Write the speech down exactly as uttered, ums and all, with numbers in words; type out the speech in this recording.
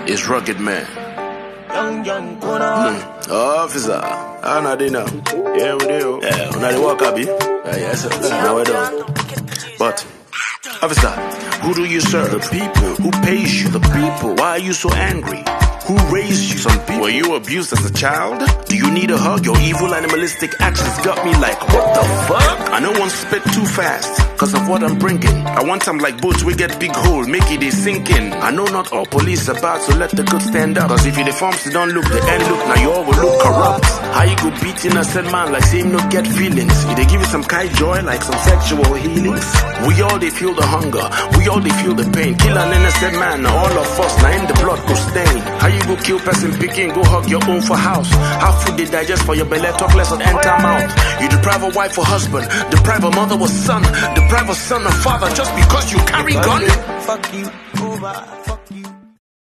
It's Rugged Man. Mm. Officer, how na dey now? Yeah, we do. Yeah, when I walk up, yes, sir. Now we do. But, officer, who do you serve? The people. Who pays you? The people. Why are you so angry? Who raised you? Some people. Were you abused as a child? Do you need a hug? Your evil animalistic actions got me like, what the fuck? I know one spit too fast, cause of what I'm bringing. I want them like boats, we get big hole, make it they sink in. I know not all police about, so let the good stand up. Cause if you the forms, you don't look the end look, now you all will look corrupt. How you go beating a said man like say him no get feelings? If they give you some kind joy like some sexual healings? We all they feel the hunger, we all they feel the pain. Kill an innocent man, now all of us, now in the blood go stain. How you go kill person picking, go hug your own for house? How food they digest for your belly, talk less on enter mouth. You deprive a wife or husband, deprive a mother or son, deprive a son or father just because you carry gun? Fuck you, over, fuck you.